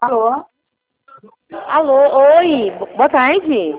Alô? Alô, oi, boa tarde.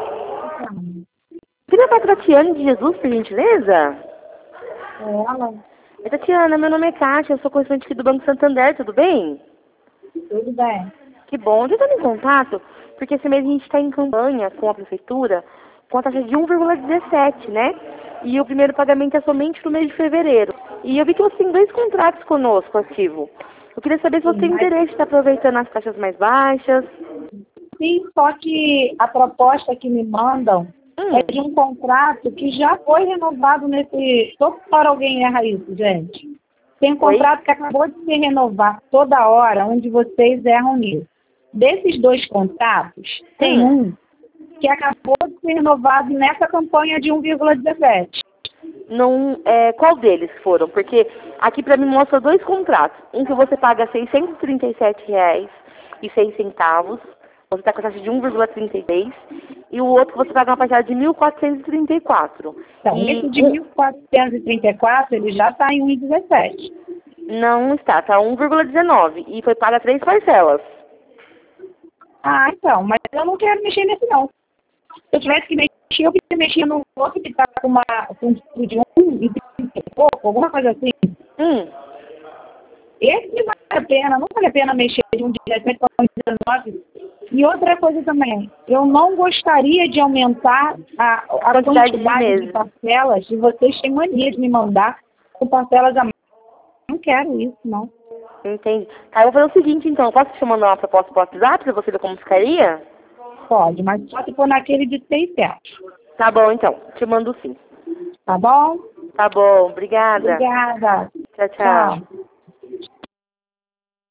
Queria falar com a Tatiane de Jesus, por gentileza? Ela? Tatiana, meu nome é Kátia, eu sou correspondente aqui do Banco Santander, tudo bem? Tudo bem. Que bom, eu estou em contato, porque esse mês a gente está em campanha com a prefeitura com a taxa de 1,17, né? E o primeiro pagamento é somente no mês de fevereiro. E eu vi que você tem 2 contratos conosco ativo. Eu queria saber se você tem interesse em estar aproveitando as taxas mais baixas. Sim, só que a proposta que me mandam é de um contrato que já foi renovado nesse... Toda hora alguém erra isso, gente. Tem um contrato que acabou de ser renovado toda hora, onde vocês erram nisso. Desses 2 contratos, tem um que acabou de ser renovado nessa campanha de 1,17. Não, qual deles foram? Porque aqui para mim mostra 2 contratos. Um que você paga R$ 637,06, você está com a taxa de 1,36, e o outro que você paga uma parcela de 1.434. Então, esse de 1.434, ele já está em 1,17. Não está, está 1,19 e foi paga 3 parcelas. Ah, então, mas eu não quero mexer nesse não. Se eu tivesse que mexer, eu mexia no outro que está com um tipo de 1,30 e pouco, alguma coisa assim. Esse vale a pena, não vale a pena mexer de 1,17 para 1,19. E outra coisa também, eu não gostaria de aumentar a quantidade de parcelas, e vocês têm mania de me mandar com parcelas a mais. Não quero isso, não. Entendi. Tá, eu vou fazer o seguinte, então. Posso te mandar uma proposta por WhatsApp para você ver como ficaria? Pode, mas só se for naquele de 600. Tá bom, então. Te mando sim. Tá bom? Tá bom, obrigada. Obrigada. Tchau, tchau.